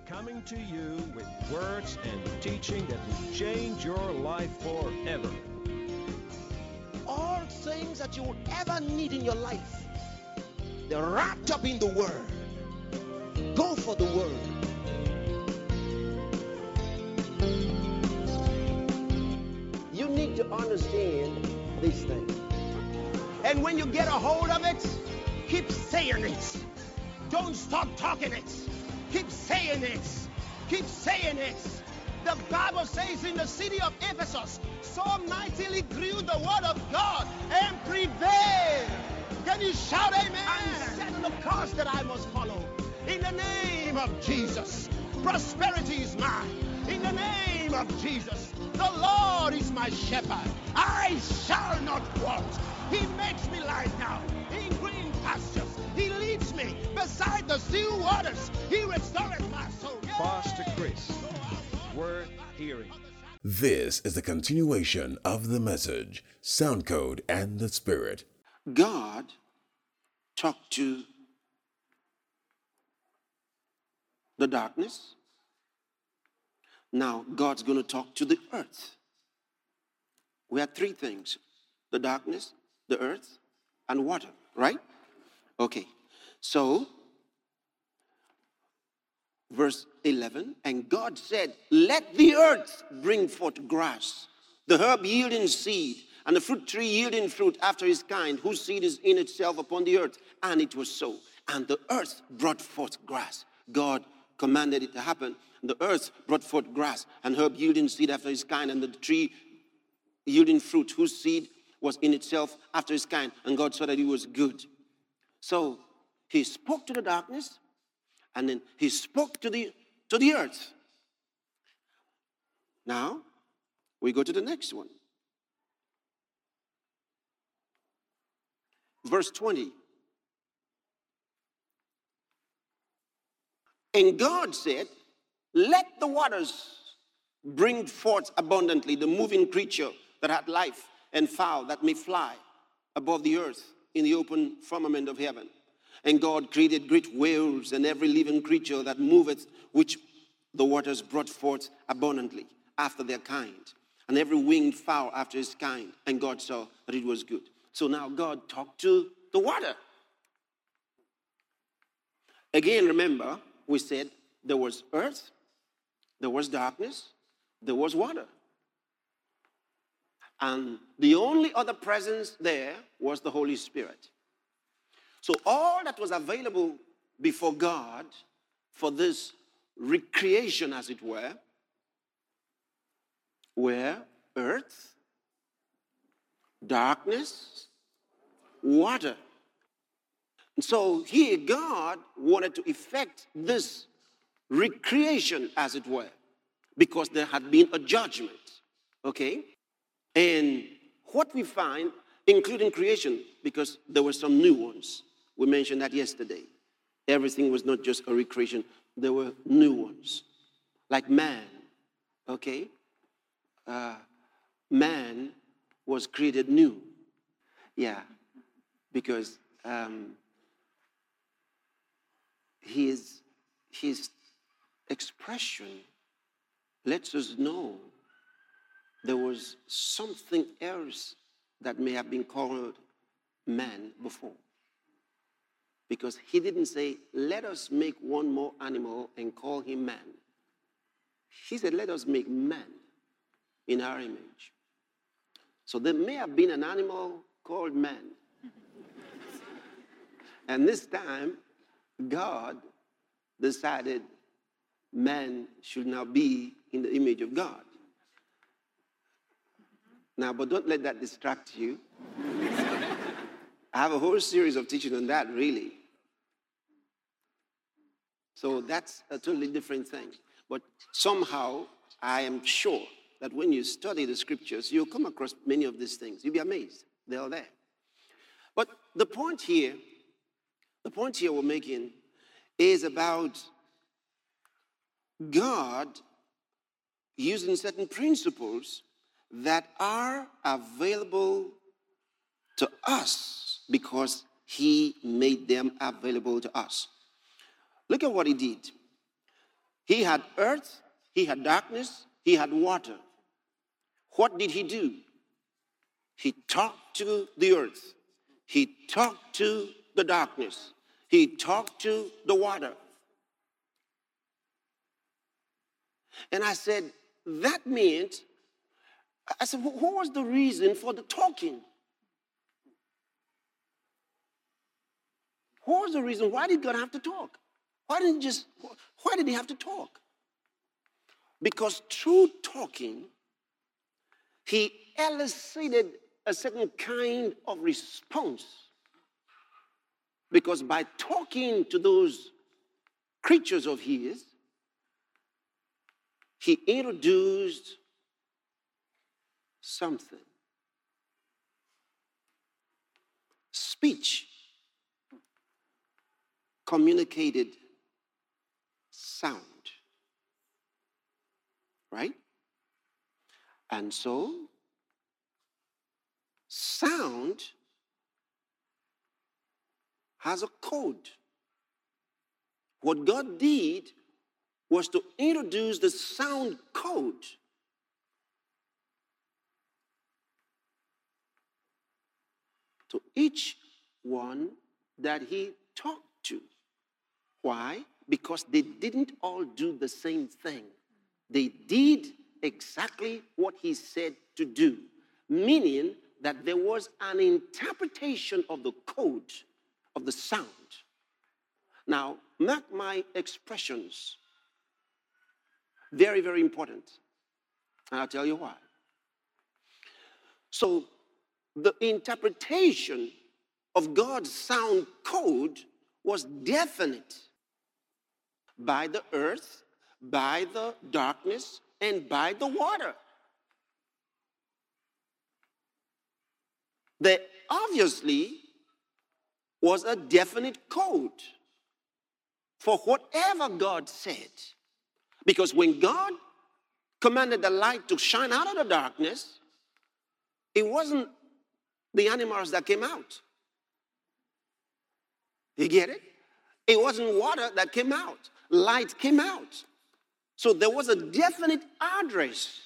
coming to you with words and teaching that will change your life forever. All things that you would ever need in your life, they're wrapped up in the Word. Go for the Word. You need to understand these things. And when you get a hold of it, keep saying it. Don't stop talking it. Keep saying it. Keep saying it. The Bible says in the city of Ephesus, so mightily grew the word of God and prevailed. Can you shout amen? I'm setting the course that I must follow. In the name of Jesus, prosperity is mine. In the name of Jesus, the Lord is my shepherd. I shall not want. He makes me lie down in green pastures. He leads me beside the still waters. He restoreth my soul. Pastor Chris, worth hearing. This is the continuation of the message, Soundcode and the Spirit. God talked to the darkness. Now God's going to talk to the earth. We have three things: the darkness, the earth, and water, right? Okay, so verse 11, and God said, let the earth bring forth grass, the herb yielding seed, and the fruit tree yielding fruit after his kind, whose seed is in itself upon the earth. And it was so. And the earth brought forth grass. God commanded it to happen. The earth brought forth grass, and herb yielding seed after his kind, and the tree yielding fruit, whose seed was in itself after his kind. And God saw that it was good. So he spoke to the darkness, and then he spoke to the earth. Now, we go to the next one. Verse 20. And God said, let the waters bring forth abundantly the moving creature that had life, and fowl that may fly above the earth in the open firmament of heaven. And God created great whales and every living creature that moveth, which the waters brought forth abundantly after their kind, and every winged fowl after his kind. And God saw that it was good. So now God talked to the water. Again, remember, we said there was earth, there was darkness, there was water. And the only other presence there was the Holy Spirit. So all that was available before God for this recreation, as it were earth, darkness, water. And so here God wanted to effect this recreation, as it were, because there had been a judgment. Okay? And what we find, including creation, because there were some new ones. We mentioned that yesterday. Everything was not just a recreation. There were new ones. Like man, okay? Man was created new. Yeah, because his expression lets us know there was something else that may have been called man before. Because he didn't say, let us make one more animal and call him man. He said, let us make man in our image. So there may have been an animal called man. And this time, God decided man should now be in the image of God. Now, but don't let that distract you. I have a whole series of teaching on that, really. So that's a totally different thing. But somehow, I am sure that when you study the scriptures, you'll come across many of these things. You'll be amazed. They're all there. But the point here we're making is about God using certain principles that are available to us because he made them available to us. Look at what he did. He had earth, he had darkness, he had water. What did he do? He talked to the earth. He talked to the darkness. He talked to the water. And I said, that meant, I said, what was the reason for the talking? What was the reason? Why did God have to talk? Why did he have to talk? Because through talking, he elicited a certain kind of response. Because by talking to those creatures of his, he introduced something. Speech communicated sound. Right? And so, sound has a code. What God did was to introduce the sound code to each one that he talked to. Why? Because they didn't all do the same thing. They did exactly what he said to do, meaning that there was an interpretation of the code of the sound. Now, mark my expressions. Very, very important. And I'll tell you why. So, the interpretation of God's sound code was definite by the earth, by the darkness, and by the water. There obviously was a definite code for whatever God said. Because when God commanded the light to shine out of the darkness, it wasn't the animals that came out. You get it? It wasn't water that came out. Light came out. So there was a definite address.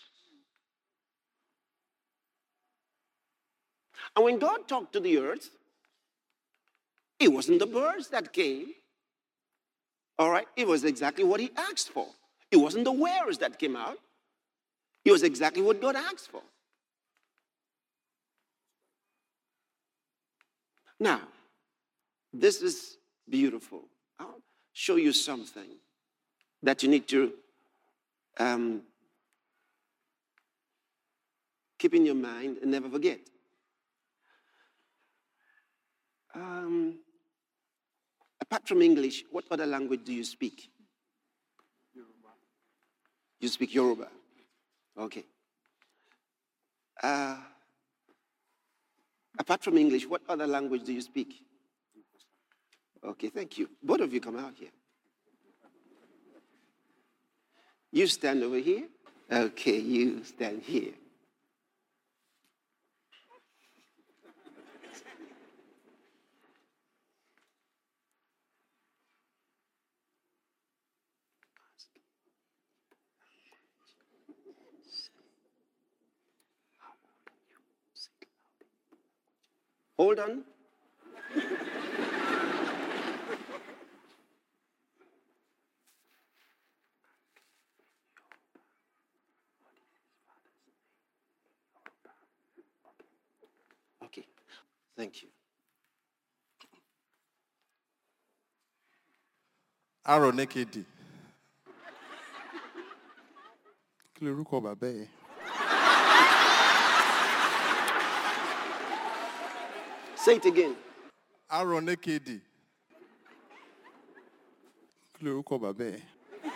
And when God talked to the earth, it wasn't the birds that came. All right? It was exactly what he asked for. It wasn't the wares that came out. It was exactly what God asked for. Now, this is beautiful. I'll show you something that you need to keep in your mind and never forget. Apart from English, what other language do you speak? Yoruba. You speak Yoruba? Okay. Apart from English, what other language do you speak? Okay, thank you. Both of you come out here. You stand over here. Okay, you stand here. Hold on. Okay, thank you. Aronekedi. Kí lorúkọ bàbá ẹ? Say it again. Aronekedi. Kí lorúkọ bàbá ẹ?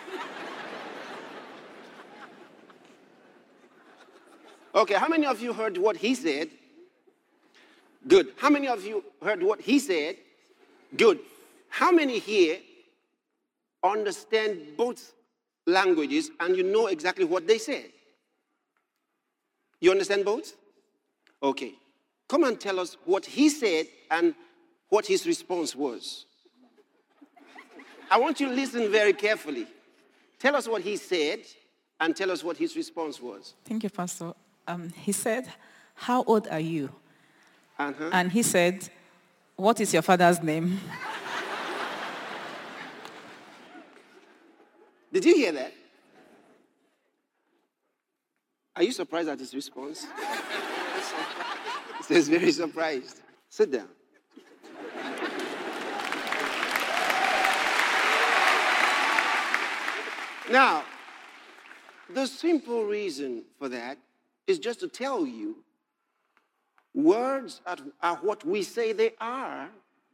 Okay, how many of you heard what he said? Good. How many of you heard what he said? Good. How many here understand both languages and you know exactly what they said? You understand both? Okay. Come and tell us what he said and what his response was. I want you to listen very carefully. Tell us what he said and tell us what his response was. Thank you, Pastor. He said, "How old are you?" Uh-huh. And he said, "What is your father's name?" Did you hear that? Are you surprised at his response? He says, very surprised. Sit down. Now, the simple reason for that is just to tell you words are what we say they are,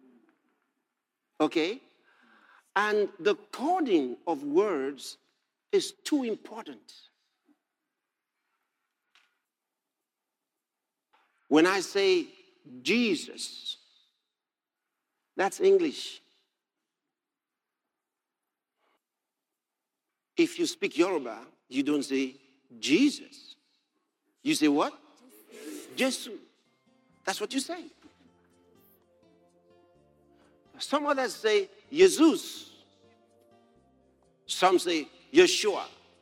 okay? And the coding of words is too important. When I say Jesus, that's English. If you speak Yoruba, you don't say Jesus. You say what? Jesus. That's what you say. Some others say Jesus. Some say Yeshua.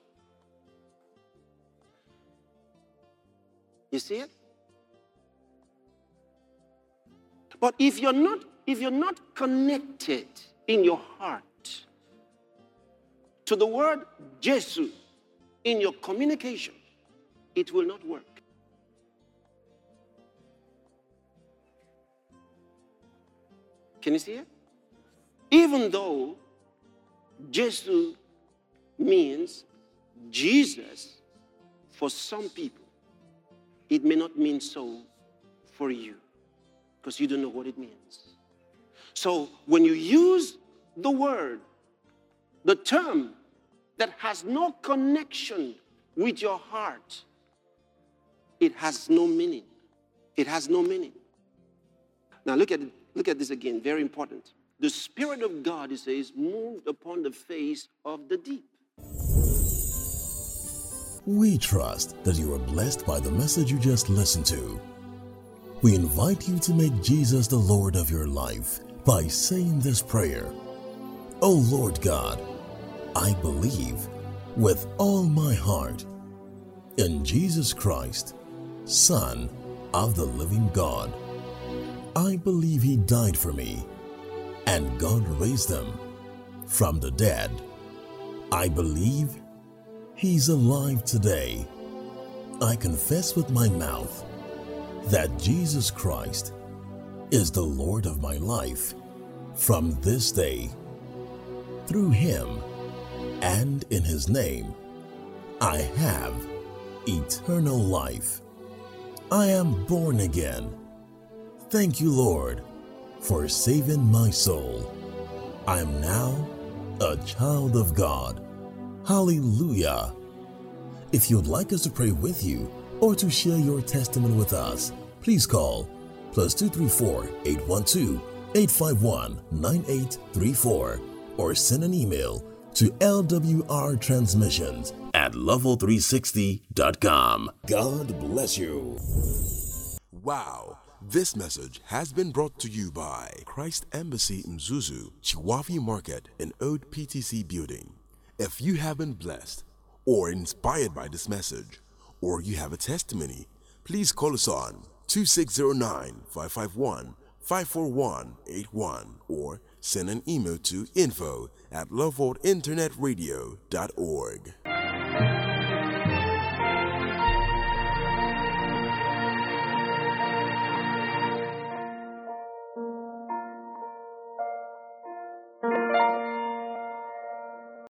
You see it? But if you're not connected in your heart to the word Jesus in your communication, it will not work. Can you see it? Even though Jesus means Jesus for some people, it may not mean so for you because you don't know what it means. So when you use the word, the term that has no connection with your heart, it has no meaning. It has no meaning. Now look at this again, very important. The Spirit of God, it says, moved upon the face of the deep. We trust that you are blessed by the message you just listened to. We invite you to make Jesus the Lord of your life by saying this prayer. Oh Lord God, I believe with all my heart in Jesus Christ, Son of the living God. I believe he died for me and God raised him from the dead. I believe he's alive today. I confess with my mouth that Jesus Christ is the Lord of my life from this day. Through him and in his name, I have eternal life. I am born again. Thank you, Lord, for saving my soul. I am now a child of God. Hallelujah. If you'd like us to pray with you or to share your testimony with us, please call +234 812 851 9834 or send an email to lwrtransmissions@level360.com. God bless you. Wow. This message has been brought to you by Christ Embassy Mzuzu, Chiwafi Market and Old PTC Building. If you have been blessed or inspired by this message, or you have a testimony, please call us on 2609-551-54181 or send an email to info@loveworldinternetradio.org.